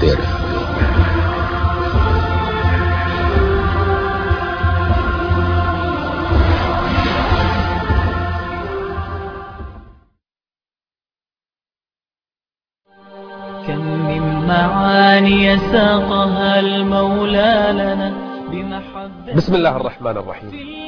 القادر. كم من معاني ساقها المولى لنا بمحبة. بسم الله الرحمن الرحيم.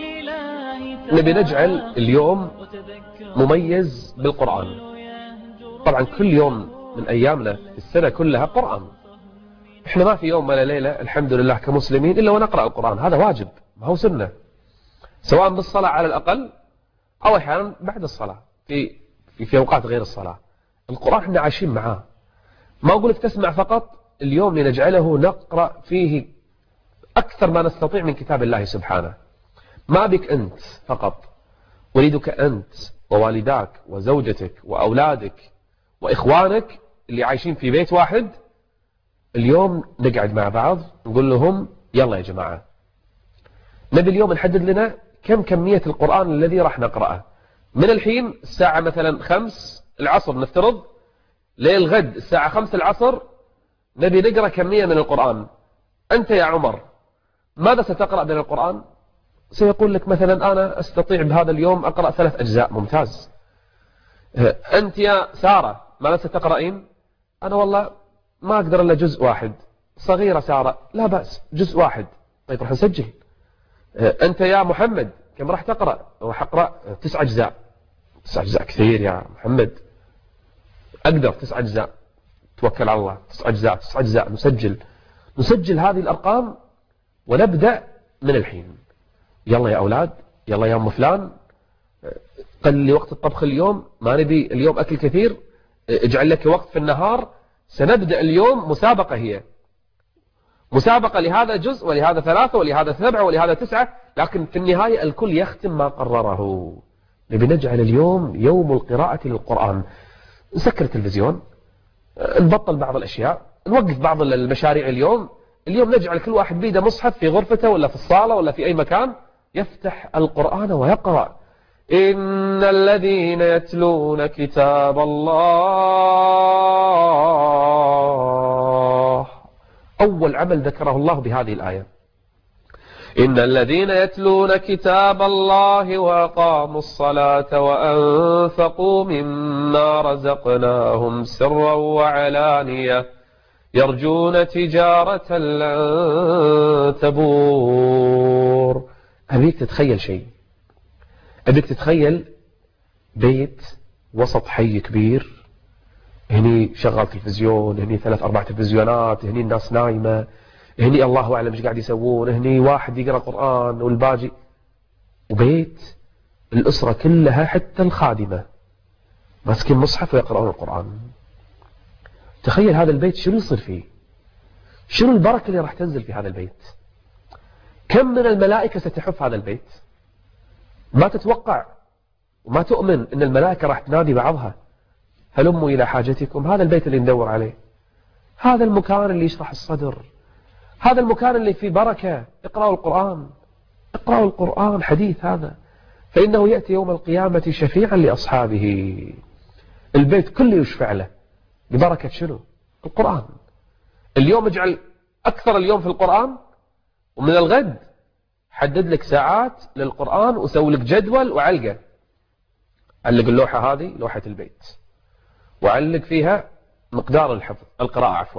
نبي نجعل اليوم مميز بالقرآن. طبعا كل يوم من أيامنا في السنة كلها قرآن. احنا ما في يوم ولا ليلة الحمد لله كمسلمين إلا ونقرأ القرآن. هذا واجب، ما هو سنة، سواء بالصلاة على الأقل أو أحيانا بعد الصلاة في أوقات غير الصلاة. القرآن احنا عايشين معاه. ما أقولك تسمع فقط، اليوم لنجعله نقرأ فيه أكثر ما نستطيع من كتاب الله سبحانه. ما بك أنت فقط، أريدك أنت ووالداك وزوجتك وأولادك وإخوانك اللي عايشين في بيت واحد. اليوم نقعد مع بعض نقول لهم يلا يا جماعة، نبي اليوم نحدد لنا كم كمية القرآن الذي راح نقرأه من الحين الساعة مثلا 5 العصر نفترض للغد الساعة 5 العصر. نبي نقرأ كمية من القرآن. أنت يا عمر ماذا ستقرأ من القرآن؟ سيقول لك مثلا أنا أستطيع بهذا اليوم أقرأ 3 أجزاء. ممتاز. أنت يا سارة ماذا ستقرأين؟ أنا والله ما أقدر إلا جزء واحد. صغيرة سارة، لا بأس جزء واحد. طيب راح نسجل. أنت يا محمد كم راح تقرأ؟ راح أقرأ 9 أجزاء. 9 أجزاء كثير يا محمد. أقدر 9 أجزاء. توكل على الله. 9 أجزاء 9 أجزاء. نسجل هذه الأرقام ونبدأ من الحين. يلا يا أولاد، يلا يا أم فلان، قل لي وقت الطبخ اليوم، ما نبي اليوم أكل كثير، اجعل لك وقت في النهار. سنبدأ اليوم مسابقة، هي مسابقة لهذا جزء ولهذا 3 ولهذا 7 ولهذا 9، لكن في النهاية الكل يختم ما قرره. نبي نجعل اليوم يوم القراءة للقرآن. نسكر التلفزيون، نبطل بعض الأشياء، نوقف بعض المشاريع. اليوم نجعل كل واحد بيده مصحف في غرفته ولا في الصالة ولا في أي مكان، يفتح القرآن ويقرأ. إن الذين يتلون كتاب الله، أول عمل ذكره الله بهذه الآية. إن الذين يتلون كتاب الله وأقاموا الصلاة وأنفقوا مما رزقناهم سرا وعلانية يرجون تجارة لن تبور. أبيك تتخيل شيء، أبيك تتخيل بيت وسط حي كبير، هني شغال تلفزيون، هني 3 4 تلفزيونات، هني الناس نايمة، هني الله أعلم ايش قاعد يسوون، هني واحد يقرأ قرآن والباقي، وبيت الأسرة كلها حتى الخادمة ماسكين مصحف ويقرأون القرآن. تخيل هذا البيت شنو يصير فيه، شنو البركة اللي راح تنزل في هذا البيت، كم من الملائكة ستحف هذا البيت. ما تتوقع وما تؤمن ان الملائكة راح تنادي بعضها هلموا إلى حاجتكم. هذا البيت اللي ندور عليه، هذا المكان اللي يشرح الصدر، هذا المكان اللي فيه بركة. اقرأوا القرآن، اقرأوا القرآن. حديث هذا، فإنه يأتي يوم القيامة شفيعا لأصحابه. البيت كله يشفع له ببركة شنو؟ القرآن. اليوم اجعل أكثر اليوم في القرآن، ومن الغد حدد لك ساعات للقرآن وسوي لك جدول وعلقه. علق اللوحة هذه لوحة البيت، وعلق فيها مقدار الحفظ القراءة عفوا.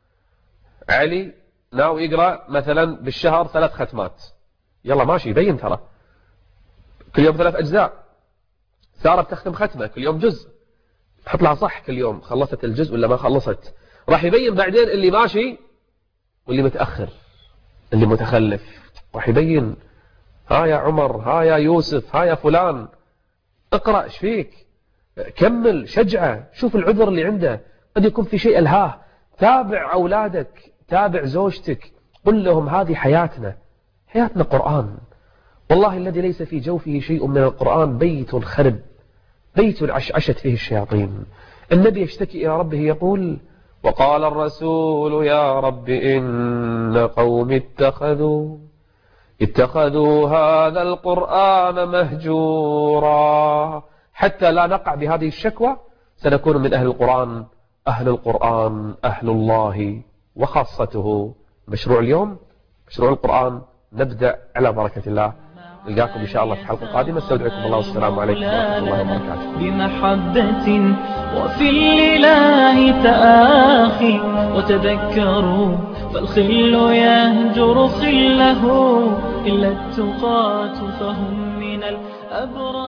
علي ناوي يقرأ مثلا بالشهر 3 ختمات، يلا ماشي يبين ترى كل يوم 3 أجزاء. سارة بتختم ختمة كل يوم جزء، حط لها صح كل يوم خلصت الجزء ولا ما خلصت. راح يبين بعدين اللي ماشي واللي متأخر اللي متخلف. راح يبين ها يا عمر، ها يا يوسف، ها يا فلان، اقرأ ايش فيك، كمل، شجعه، شوف العذر اللي عنده، قد يكون في شيء ألهاه. تابع أولادك، تابع زوجتك، قل لهم هذه حياتنا، حياتنا قرآن. والله الذي ليس في جوفه شيء من القرآن بيت خرب، بيت عشعشت فيه الشياطين. النبي يشتكي إلى ربه يقول: وقال الرسول يا رب إن قوم اتخذوا هذا القرآن مهجورا. حتى لا نقع بهذه الشكوى سنكون من أهل القرآن، أهل القرآن أهل الله وخاصته مشروع اليوم، مشروع القرآن. نبدأ على بركة الله. نلقاكم إن شاء الله في حلقة قادمة. استودعكم الله والسلام عليكم ورحمة الله وبركاته. بمحبة وفي الإله تآخي، وتذكروا فالخل يهجر خله، إلا التقاة فهم من الأبرار.